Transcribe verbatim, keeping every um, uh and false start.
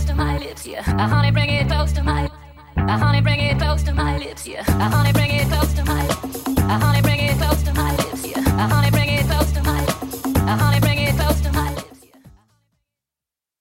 close to my lips, yeah. Uh, honey, bring it close to my, uh, honey, bring it close to my lips, yeah. Uh, honey, bring it close to my.